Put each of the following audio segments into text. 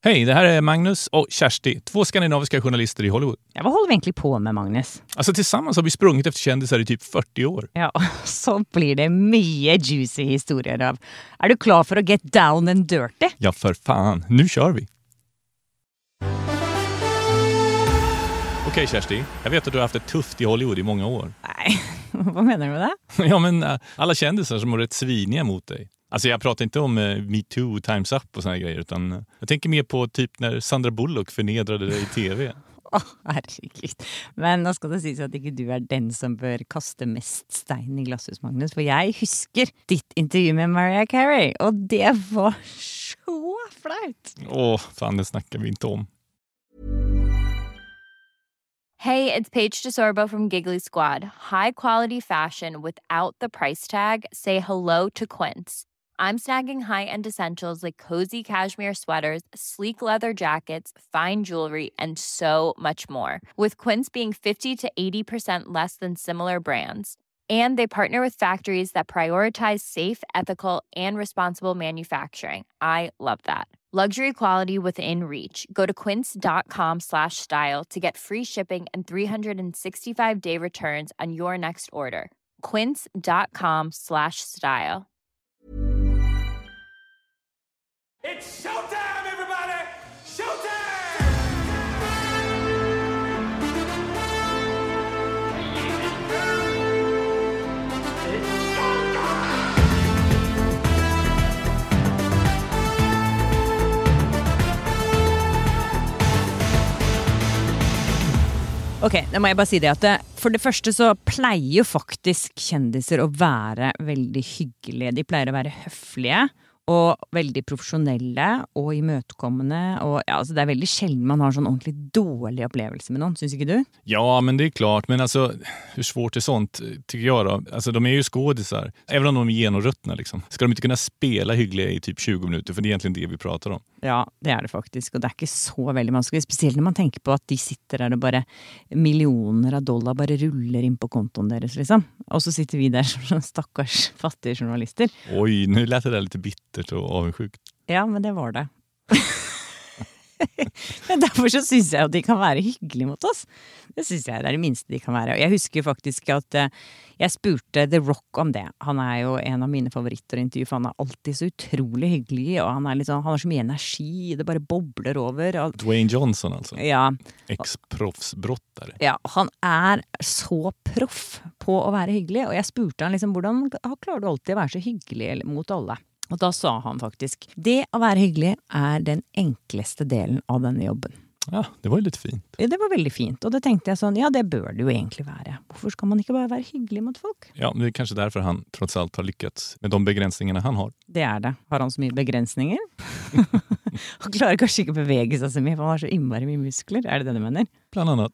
Hej, det här är Magnus och Kersti, 2 skandinaviska journalister i Hollywood. Ja, vad håller vi egentligen på med, Magnus? Alltså tillsammans har vi sprungit efter kändisar i typ 40 år. Ja, så blir det mycket juicy historier av. Är du klar för att get down and dirty? Ja, för fan. Nu kör vi. Okej, Kersti. Jag vet att du har haft det tufft i Hollywood i många år. Nej, vad menar du med det? Ja, men alla kändisar som har rätt sviniga mot dig. Alltså jag pratar inte om Me Too, Time's Up och såna grejer, utan jag tänker mer på typ när Sandra Bullock förnedrade dig i tv. Herregud. Men nå skal det sies at ikke du den som bør kaste mest stein i glasshus, Magnus. For jeg husker ditt intervju med Mariah Carey, og det var så flaut. Fan, det snackar vi inte om. Hey, it's Paige DeSorbo from Giggly Squad. High quality fashion without the price tag. Say hello to Quince. I'm snagging high-end essentials like cozy cashmere sweaters, sleek leather jackets, fine jewelry, and so much more. With Quince being 50 to 80% less than similar brands. And they partner with factories that prioritize safe, ethical, and responsible manufacturing. I love that. Luxury quality within reach. Go to quince.com/style to get free shipping and 365-day returns on your next order. Quince.com/style. It's showtime, everybody! Showtime! Ok, da må jeg bare si det at for det første så pleier jo faktisk kjendiser å være veldig hyggelige. De pleier å være høflige og veldig profesjonelle og imøtekommende. Og ja, alltså det er veldig sjelden man har sånn ordentlig dårlig upplevelse med någon, syns ikke du? Ja, men det är klart. Men alltså, hur svårt är sånt, tycker jag då? Alltså, de är ju skådisar. Även om de är genomruttna, liksom. Ska de inte kunna spela hyggliga i typ 20 minuter? För det är egentligen det vi pratar om. Ja, det er det faktisk. Og det er ikke så veldig vanskelig. Spesielt når man tenker på at de sitter der og bare millioner av dollar bare ruller inn på kontoen deres, liksom. Og så sitter vi der som stakkars fattige journalister. Oj, nu lät det där lite bittert och avundsjukt. Ja, men det var det. Men derfor så synes jeg at de kan være hyggelige mot oss. Det synes jeg det er det minste de kan være. Og jeg husker faktisk at jeg spurte The Rock om det. Han er jo en av mine favoritter å intervjue, for han er alltid så utrolig hyggelig, og han er liksom, han har så mye energi, det bare bobler over. Og, Dwayne Johnson altså. Ja. Ex-proffsbrottare. Ja, han er så proff på å være hyggelig, og jeg spurte han liksom, hvordan klarer du alltid å være så hyggelig mot alle? Og da sa han faktisk, det å være hyggelig er den enkleste delen av denne jobben. Ja, det var ju lite fint. Det var veldig fint, og det tenkte jeg sånn, ja, det bør det jo egentlig være. Hvorfor skal man ikke bare være hyggelig mot folk? Ja, det är kanske därför han trots allt har lyckats med de begränsningarna han har. Det er det. Har han så mye begrensninger? Han klarer kanskje ikke å bevege seg så mye, for han har så innmari mye muskler. Er det det du mener? Bland annat.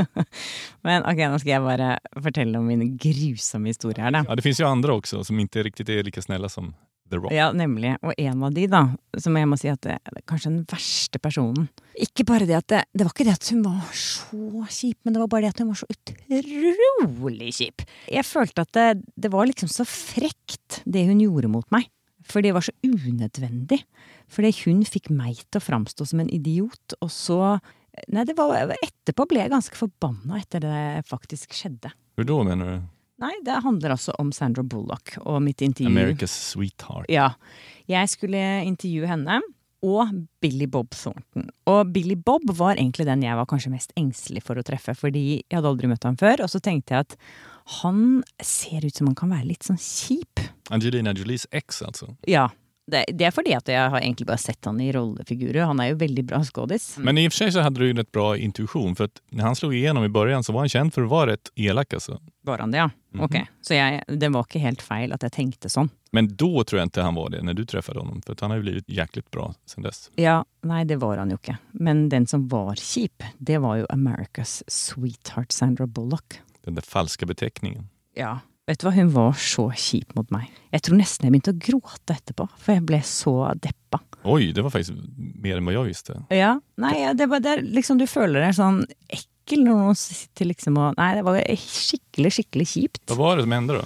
Men ok, nå skal jeg bare fortelle om min grusomme historie her da. Ja, det finns ju andra också som inte riktigt är lika snälla som The Rock. Ja, nemlig. Og en av de da, som jeg må si at det er kanskje den verste personen. Ikke bare det at det var ikke det at hun var så kjip, men det var bare det at hun var så utrolig kjip. Jeg følte at det var liksom så frekt det hun gjorde mot meg. For det var så unødvendig. Fordi hun fikk meg til å framstå som en idiot, og så... Nei, det var etterpå ble jeg ganske forbannet etter det faktisk skjedde. Hur då menar du? Nei, det handler altså om Sandra Bullock og mitt intervju. America's Sweetheart. Ja, jeg skulle intervjue henne og Billy Bob Thornton. Og Billy Bob var egentlig den jeg var kanskje mest engstelig for å treffe, fordi jeg hadde aldri møtt ham før, og så tenkte jeg at han ser ut som han kan være litt sånn kjip. Angelina Jolies ex alltså. Ja, det är för det att jag har egentligen bara sett han i rollfigurer. Han är ju väldigt bra skådis. Men i och för sig så hade du ju rätt bra intuition, för att när han slog igenom i början så var han känd för att vara rätt elak alltså. Var han det, ja? Okej. Så det var inte helt fel att jag tänkte sån. Men då tror jag inte han var det när du träffade honom, för att han har ju blivit jäkligt bra sen dess. Ja, nej det var han ju inte. Men den som var kip, det var ju America's Sweetheart Sandra Bullock. Den där falska beteckningen. Ja. Vet du hva, hun var så kjip mot meg. Jeg tror nesten jeg begynte å gråte etterpå, for jeg ble så deppa. Oj, det var faktiskt mer än vad jag visste. Ja, nei, det var der, liksom du føler deg sånn ekkel når noen sitter liksom og... Nei, det var skikkelig kjipt. Vad var det som hände då?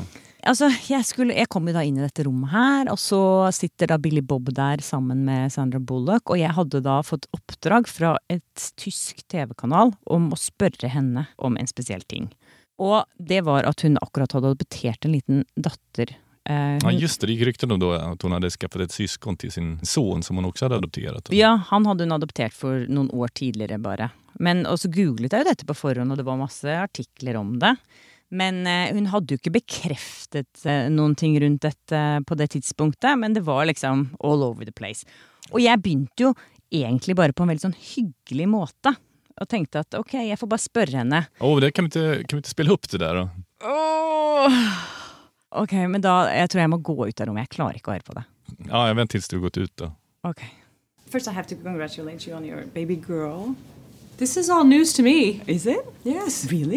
altså, jeg kom jo da inn i dette rommet her, og så sitter da Billy Bob der sammen med Sandra Bullock, og jeg hadde da fått oppdrag fra et tysk TV-kanal om å spørre henne om en spesiell ting. Og det var at hun akkurat hadde adoptert en liten datter. Ja, just det gick rykten om då att hon hade skaffat ett syskon till sin son som hon också hade adopterat. Ja, han hadde hun adoptert for noen år tidligere bare. Men også googlet jeg jo dette på forhånd, og det var masse artikler om det. Men hun hadde jo ikke bekreftet noen ting rundt dette på det tidspunktet, men det var liksom all over the place. Og jeg begynte jo egentlig bare på en veldig sånn hyggelig måte, og tenkte at ok, jeg får bare spørre henne. Det kan vi inte spela upp det där då? Ok, men da, jeg tror jeg må gå ut av rommet. Jeg klarer ikke å høre på det. Ja, jag väntar tills du har gått ut då. Ok. First, I have to congratulate you on your baby girl. This is all news to me. Is it? Yes. Really?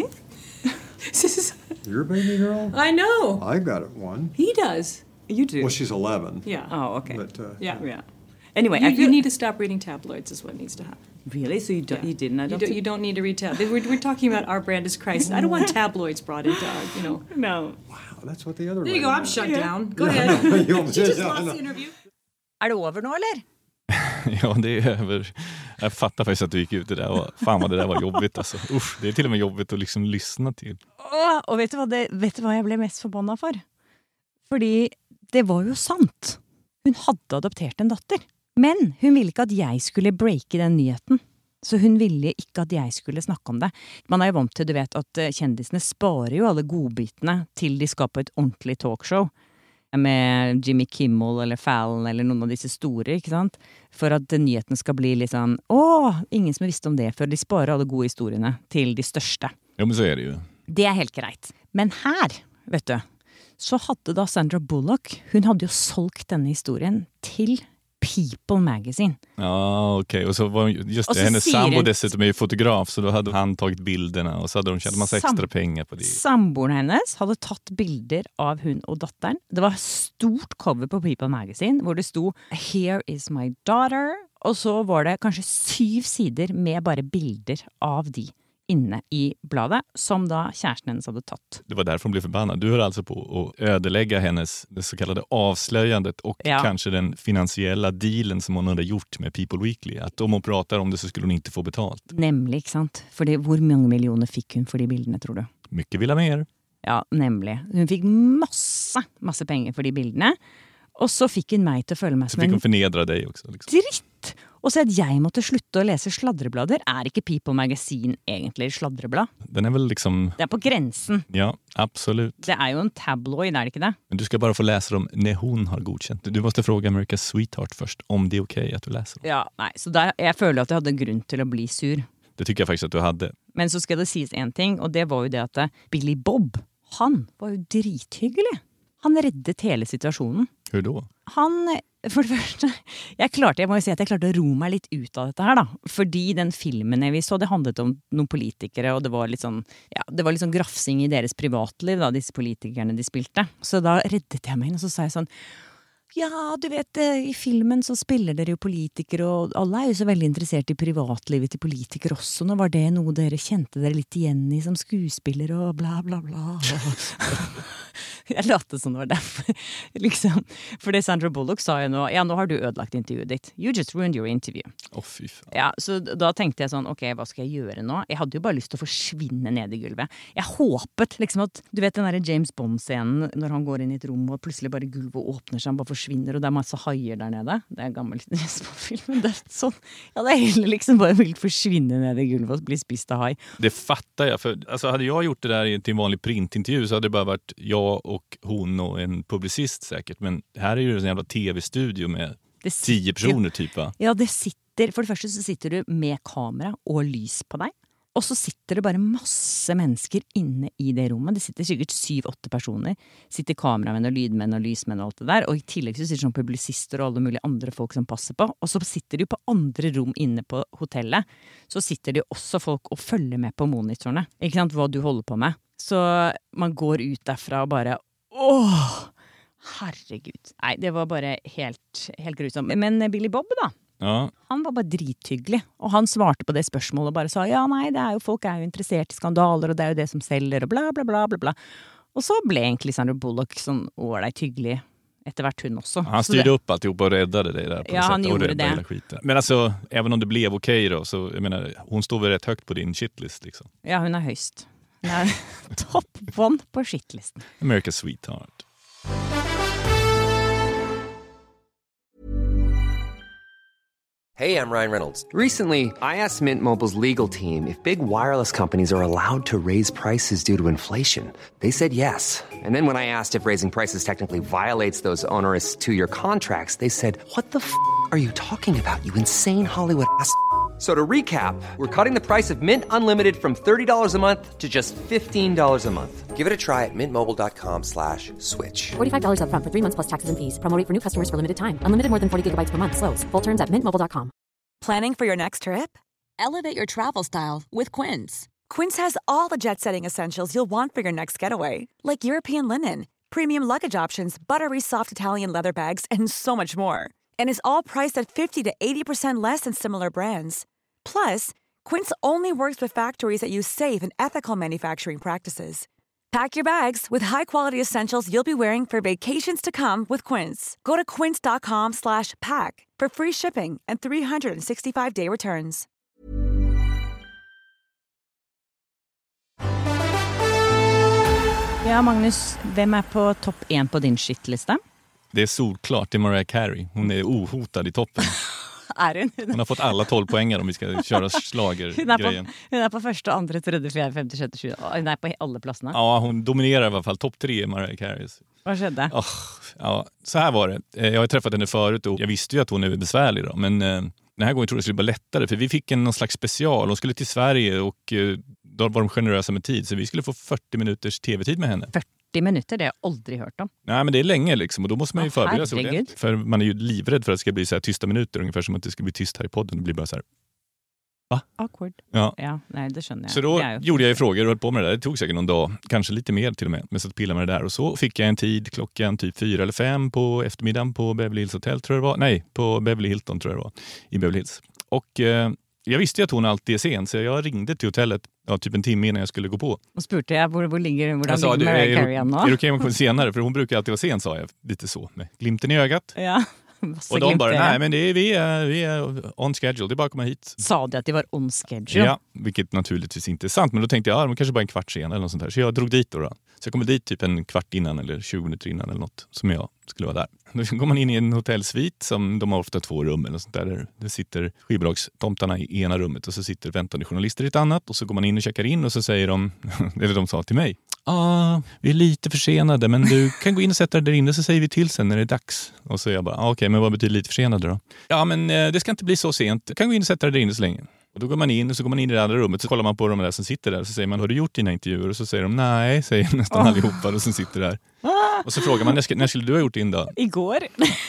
This is... Your baby girl? I know. I got one. He does. You do? Well, she's 11. Yeah. Oh, okay. But, Yeah. Anyway, You need to stop reading tabloids is what needs to happen. Really? So you didn't adopt You don't need to read tabloids. We're talking about our brand is Christ. I don't want tabloids brought into our, No. Wow, that's what the other There you go. I'm shut down. Go ahead. You She just lost the interview. Er det over nå, eller? Ja, det är över. Jag fattar faktiskt att du gick ut det där. Och fan vad det där var jobbigt alltså. Uff, det är till och med jobbigt att liksom lyssna till. Og vet du hva jeg ble mest forbanna for? Fordi det var jo sant. Hun hadde adoptert en datter. Men hun ville ikke at jeg skulle breake den nyheten. Så hun ville ikke at jeg skulle snakke om det. Man er jo vant til, du vet, at kjendisene sparer jo alle godbitene til de skal på et ordentlig talkshow. Med Jimmy Kimmel eller Fallon eller noen av disse store, ikke sant? For at nyheten skal bli litt sånn, ingen som visste om det før. De sparer alle gode historiene til de største. Ja, men så är det ju. Det er helt greit. Men her, vet du, så hadde da Sandra Bullock, hun hadde jo solgt denne historien til People Magazine. Ja, okej. Och så var just det, hennes sambo dessutom är ju fotograf, så då hade han tagit bilderna och så hade de tjänat massa extra pengar på det. Samboeren hennes hadde tatt bilder av hun og datteren. Det var stort cover på People Magazine, hvor det sto «Here is my daughter», og så var det kanskje 7 sider med bare bilder av de inne i bladet, som da kjæresten hennes hadde tatt. Det var därför hon blev förbannad. Du höll alltså på att ödelägga hennes, det så kallade avslöjandet och kanske den finansiella dealen som hon hade gjort med People Weekly. Att om hon pratar om det så skulle hon inte få betalt. Nemlig, ikke sant? Fordi hvor mange millioner fikk hun for de bildene, tror du? Mycket vill ha mer. Ja, nemlig. Hun fikk masse penger for de bildene. Og så fikk hun meg til å føle meg Så fick hon förnedra dig också. Liksom. Dritt! Og så at jeg måtte slutte å lese sladreblader. Er ikke People Magazine egentlig sladreblad? Den är väl liksom... Det er på grensen. Ja, absolut. Det er jo en tabloid, er det ikke det? Men du ska bara få läsa dem när hon har godkänt. Du måste fråga America's Sweetheart först om det är okej att du läser dem. Ja, nei, så der, jeg føler at jeg hadde grunn til å bli sur. Det tycker jag faktiskt att du hade. Men så skal det sies en ting, og det var jo det at Billy Bob, han var jo drithyggelig. Han reddet hele situasjonen. Hur då? Han, for det første, jeg må jo si at jeg klarte å ro meg litt ut av dette her da, fordi den filmen vi så, det handlet om noen politikere, og det var litt sånn, grafsing i deres privatliv da, disse politikerne de spilte. Så da reddet jeg meg inn, og så sa jeg sånn, ja, du vet, i filmen så spiller dere jo politikere, og alle er jo så veldig interessert i privatlivet til politikere også. Nå var det noe dere kjente dere litt igjen i som skuespiller, og bla bla bla. Jeg late som det var derfor, liksom. For det Sandra Bullock sa jo nå, ja, nå har du ødelagt intervjuet ditt. You just ruined your interview. Fy faen. Ja, så da tenkte jeg sånn, ok, hva skal jeg gjøre nå? Jeg hadde jo bare lyst til å forsvinne ned i gulvet. Jeg håpet liksom at, du vet den der James Bond-scenen, når han går inn i et rom, og plutselig bare gulvet åpner seg, han bare forsvinner, og det er masse haier der nede. Det er gammelt James-film, men det er sånn. Ja, det er heller liksom bare vilt forsvinne ned i gulvet og bli spist av hai. Det fattar jag, för alltså hade jag gjort det där till en vanlig printintervju så hade det bara varit jag och hon och en publicist säkert, men här är ju en jävla tv-studio med 10 personer typ va? Ja, det sitter, for det første så sitter du med kamera og lys på deg, og så sitter det bare masse mennesker inne i det rommet. Det sitter sikkert 7-8 personer, sitter kameramenn og lydmenn og lysmenn og alt det der, og i tillegg så sitter sånn publisister og alle mulige andre folk som passer på, og så sitter de på andre rom inne på hotellet, så sitter de også folk og følger med på monitorene, ikke sant, hva du holder på med. Så man går ut derfra og bare, herregud. Nei, det var bare helt grusomt. Men Billy Bob da, Ja. han var bare drithyggelig, og han svarte på det spørsmålet og bare sa, ja nei, folk er jo interessert i skandaler, og det er jo det som selger, og bla bla bla bla bla. Och så blev egentlig Sandra Bullock sånn ålreit hyggelig etter hvert hun också. Han styrde upp alltihop och räddade dig där på Ja, något han sätt. Och gjorde räddade det. hela skiten. Men alltså, även om det blev okej då, så jag menar, hon står väl rätt högt på din shitlist liksom. Ja, hun er høyst. Hun er top 1 på shitlisten. America's Sweetheart. Hey, I'm Ryan Reynolds. Recently, I asked Mint Mobile's legal team if big wireless companies are allowed to raise prices due to inflation. They said yes. And then when I asked if raising prices technically violates those onerous two-year contracts, they said, "What the f*** are you talking about, you insane Hollywood ass?" So to recap, we're cutting the price of Mint Unlimited from $30 a month to just $15 a month. Give it a try at mintmobile.com/switch. $45 up front for 3 months plus taxes and fees. Promo rate for new customers for limited time. Unlimited more than 40 gigabytes per month. Slows full terms at mintmobile.com. Planning for your next trip? Elevate your travel style with Quince. Quince has all the jet-setting essentials you'll want for your next getaway, like European linen, premium luggage options, buttery soft Italian leather bags, and so much more. And is all priced at 50 to 80% less than similar brands. Plus, Quince only works with factories that use safe and ethical manufacturing practices. Pack your bags with high-quality essentials you'll be wearing for vacations to come with Quince. Go to quince.com/pack for free shipping and 365-day returns. Ja, Magnus, vem är på topp 1 på din shitlista? Det är solklart, det är Mariah Carey. Hon är ohotad i toppen. Är hun? Hon har fått alla 12 poänger om vi ska köra slagergrejen. Hun er på første, andre, tredje, fjerde, femte, sjette, sjunde. Hun er på alle plassene. Ja, hon dominerar i alla fall. Topp 3 är Mariah Carey. Vad skedde? Ja, så här var det. Jag har träffat henne förut och jag visste ju att hon är besvärlig då. Men den här gången tror jag det skulle bli lättare. För vi fick någon slags special. Hon skulle till Sverige och då var de generösa med tid. Så vi skulle få 40 minuters tv-tid med henne. 40 minuter, det har jag aldrig hört om. Nej, men det är länge liksom. Och då måste man ju förbereda sig herregud. ordentligt. För man är ju livrädd för att det ska bli så här tysta minuter. Ungefär som att det ska bli tyst här i podden. Det blir bara så här. Va? Awkward. Ja. Nej, det skönner jag. Så då gjorde jag ju frågor och höll på med det där. Det tog säkert någon dag, kanske lite mer till och med. Men så att pilla med det där. Och så fick jag en tid klockan typ 4 eller 5 på eftermiddagen på Beverly Hills Hotel tror jag det var. Nej, på Beverly Hilton tror jag det var. I Beverly Hills. Och jag visste ju att hon alltid är sen. Så jag ringde till hotellet typ en timme innan jag skulle gå på. Och spurte jag, hvor ligger Jag sa, Mariah Carey nå? är det okej om hon kommer senare? För hon brukar alltid vara sen, sa jag. Lite så, med glimten i ögat. Ja. Och de bara, nej men vi är on schedule, det är bara att komma hit. Sa du att det var on schedule? Ja, vilket naturligtvis inte är sant. Men då tänkte jag, de kanske bara en kvart sen eller något sånt där. Så jag drog dit då. Så jag kom dit typ en kvart innan eller 20 minuter innan eller något som jag skulle vara där. Då går man in i en hotellsvit som de har ofta 2 rum eller sånt där. Det sitter skivbolagstomtarna i ena rummet och så sitter väntande journalister i ett annat. Och så går man in och checkar in och så säger de, eller de sa till mig, vi är lite försenade men du kan gå in och sätta dig där inne så säger vi till sen när det är dags. Och så jag bara, okej, men vad betyder lite försenade då? Ja, men det ska inte bli så sent. Du kan gå in och sätta dig där inne så länge. Och då går man in och så går man in i det andra rummet så kollar man på de där som sitter där och så säger man, har du gjort dina intervjuer? Och så säger de, nej, säger nästan allihopa och som sitter där. Och så frågar man, när skulle du ha gjort din dag? Igår.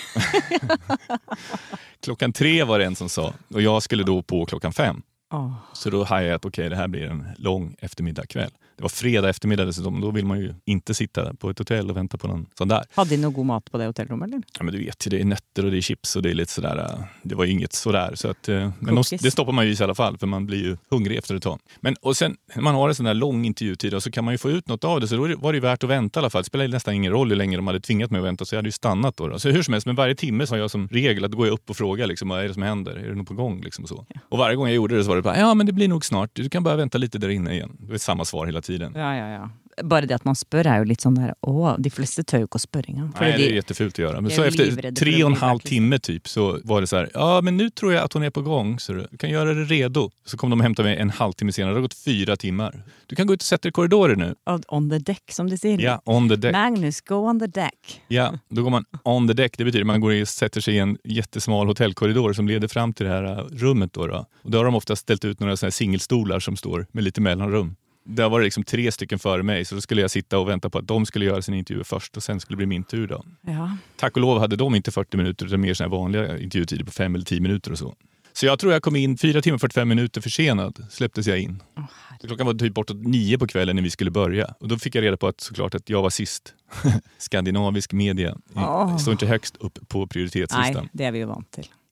Klockan 3 var det en som sa och jag skulle då på klockan 5. Så då hajade jag att okej, det här blir en lång eftermiddagkväll. Det var fredag eftermiddag dessutom. Då vill man ju inte sitta på ett hotell och vänta på någon sån där. Hade ni någon god mat på det hotellrummet? Eller? Ja, men du vet, det är nötter och det är chips och det är lite sådär. Det var ju inget sådär. Så att, men det stoppar man ju i alla fall för man blir ju hungrig efter ett tag. Men och sen när man har en sån där lång intervjutid och så kan man ju få ut något av det. Så då var det ju värt att vänta i alla fall. Det spelar nästan ingen roll hur länge de hade tvingat mig att vänta så jag hade ju stannat då. Så hur som helst, men varje timme så har jag som regel att gå upp och fråga liksom, vad är det som händer? Är det något på gång? Liksom, och så. Ja. Och varje gång jag gjorde det så var det bara, ja men det blir nog snart. Du kan bara vänta lite där inne igen. Det är samma svar hela tiden. Ja. Bara det att man spör är ju lite sån där, de flesta tör ju inte att spöringa. Nej, det är jättefult att göra. Men så efter 3,5 timme typ så var det så här, ja men nu tror jag att hon är på gång så du kan göra det redo. Så kom de och hämtade mig en halvtimme senare, det har gått 4 timmar. Du kan gå ut och sätta dig i korridoren nu. On the deck som det säger. Ja, on the deck. Magnus, go on the deck. Ja, då går man on the deck. Det betyder att man går och sätter sig i en jättesmal hotellkorridor som leder fram till det här rummet då. Och då har de ofta ställt ut några såna här singelstolar som står med lite mellanrum. Det var liksom 3 stycken före mig så då skulle jag sitta och vänta på att de skulle göra sin intervju först och sen skulle det bli min tur då. Ja. Tack och lov hade de inte 40 minuter utan mer såna här vanliga intervjutider på 5 eller 10 minuter och så. Så jag tror jag kom in 4 timmar 45 minuter försenad släpptes jag in. Klockan var typ bortåt 9 på kvällen när vi skulle börja. Och då fick jag reda på att såklart att jag var sist. Skandinavisk media. Står inte högst upp på prioritetslistan. Nej, det är vi ju vant till.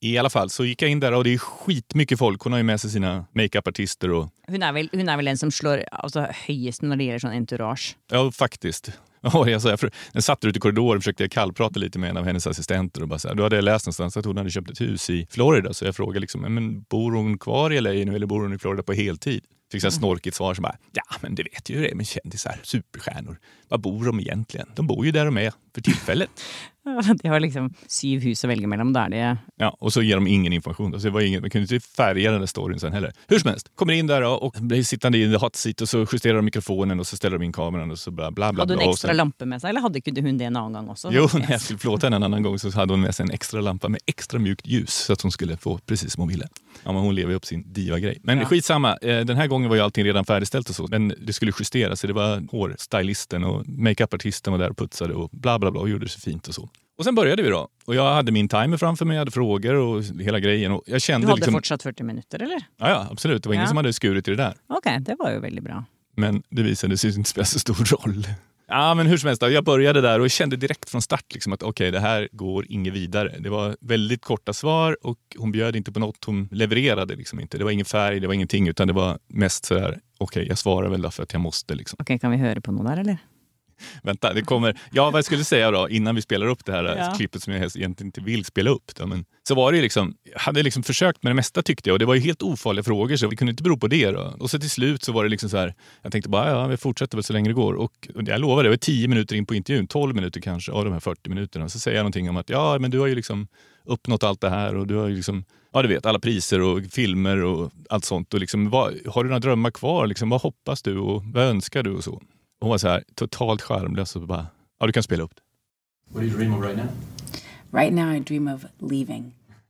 I alla fall så gick jag in där och det är skitmycket folk. Hon har ju med sig sina makeup-artister och... Hun er vel en som slår altså, høyest når det gjelder sånn entourage. Ja, faktiskt. Ja, jag satt ute i korridoren och försökte kallprata lite med en av hennes assistenter och bara så här, då hade jag läst någonstans att hon hade köpt ett hus i Florida, så jag frågade liksom, men bor hon kvar i LA nu eller bor hon i Florida på heltid? Fick så här snorkigt svar som bara, ja men det vet ju det med kändisar, superstjärnor. Vad bor de egentligen? De bor ju där de är för tillfället. De har liksom 7 hus att välja mellan där det. Ja, och så ger de ingen information. Alltså det var ingen, man kunde inte färga den där storyn sen heller. Hur som helst, kommer in där och blir sittande i hot seat och så justerar de mikrofonen och så ställer de in kameran och så bla bla bla. Hade hon extra lampa med sig eller hade kunde hon det en annan gång också? Jo, när jag skulle plåta en annan gång så hade hon med sig en extra lampa med extra mjukt ljus så att hon skulle få precis som hon ville. Ja, men hon lever ju upp sin diva-grej. Men skitsamma, den här gången var ju allting redan färdigställt och så. Men det skulle justeras, så det var hårstylisten och makeup-artisten var där och putsade och bla bla bla och gjorde det så fint och så. Och sen började vi då. Och jag hade min timer framför mig, jag hade frågor och hela grejen. Och jag kände du hade liksom... fortsatt 40 minuter, eller? Ja, absolut. Det var ingen som hade skurit i det där. Okej, det var ju väldigt bra. Men det visade sig inte spela så stor roll. Ja, men hur som helst, jag började där och kände direkt från start liksom att okej, det här går inget vidare. Det var väldigt korta svar och hon bjöd inte på något, hon levererade liksom inte. Det var ingen färg, det var ingenting, utan det var mest så här, okej, jag svarar väl därför att jag måste liksom. Okej, kan vi höra på någon där eller? Vänta, det kommer... Ja, vad jag skulle säga då, innan vi spelar upp det här klippet som jag egentligen inte vill spela upp. Då, men så var det ju liksom... Jag hade liksom försökt med det mesta tyckte jag. Och det var ju helt ofarliga frågor, så vi kunde inte bero på det då. Och så till slut så var det liksom så här... Jag tänkte bara, vi fortsätter väl så länge det går. Och jag lovar, det var 10 minuter in på intervjun. 12 minuter kanske av de här 40 minuterna. Så säger jag någonting om att ja, men du har ju liksom uppnått allt det här. Och du har ju liksom... Ja, du vet, alla priser och filmer och allt sånt. Och liksom, har du några drömmar kvar? Liksom, vad hoppas du och vad önskar du och så? Hon var så här totalt charmlös och bara, ja, du kan spela upp det. What do you dream of right now? Right now I dream of leaving.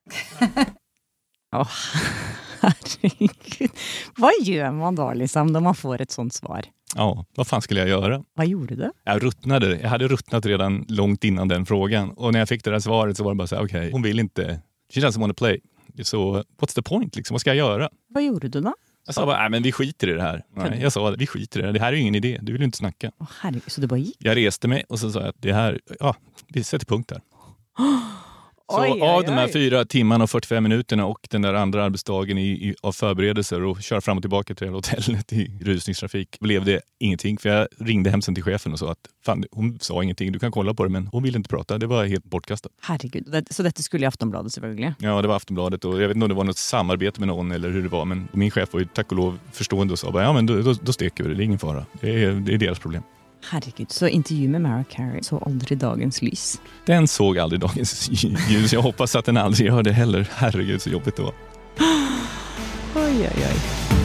Herregud. Vad gör man då liksom när man får ett sånt svar? Ja, vad fan skulle jag göra? Vad gjorde du? Jag ruttnade. Jag hade ruttnat redan långt innan den frågan. Och när jag fick det där svaret så var det bara så här, okej, hon vill inte. She doesn't want to play. Så what's the point liksom? Vad ska jag göra? Vad gjorde du då? Jag sa bara, nej men vi skiter i det här. Nej, jag sa, vi skiter i det här. Det här är ju ingen idé. Du vill ju inte snacka. Herregud, så du bara gick? Jag reste mig och så sa jag att det här, ja, vi sätter punkt där. Så av de här 4 timmarna och 45 minuterna och den där andra arbetsdagen av förberedelser och köra fram och tillbaka till hotellet i rusningstrafik blev det ingenting. För jag ringde hem sen till chefen och sa att fan, hon sa ingenting, du kan kolla på det, men hon ville inte prata. Det var helt bortkastat. Herregud, så detta skulle i Aftonbladet selvfølgelig? Ja, det var Aftonbladet och jag vet inte om det var något samarbete med någon eller hur det var, men min chef var ju tack och lov förstående och sa bara, ja men då steker vi det, är ingen fara. Det är deras problem. Herregud, så intervju med Mariah Carey så aldrig dagens lys? Den såg aldrig dagens ljus. Jag hoppas att den aldrig gör det heller. Herregud, så jobbigt det var. Oj, oj, oj.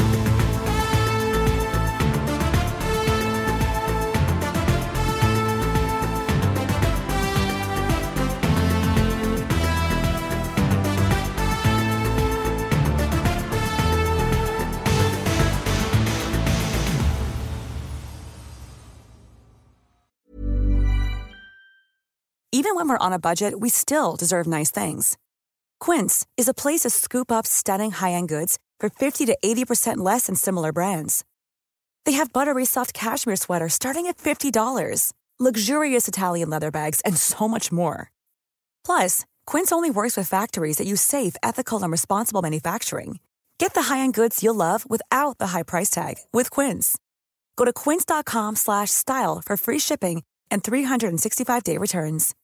Even when we're on a budget, we still deserve nice things. Quince is a place to scoop up stunning high-end goods for 50 to 80% less than similar brands. They have buttery soft cashmere sweaters starting at $50, luxurious Italian leather bags, and so much more. Plus, Quince only works with factories that use safe, ethical, and responsible manufacturing. Get the high-end goods you'll love without the high price tag with Quince. Go to quince.com/style for free shipping and 365-day returns.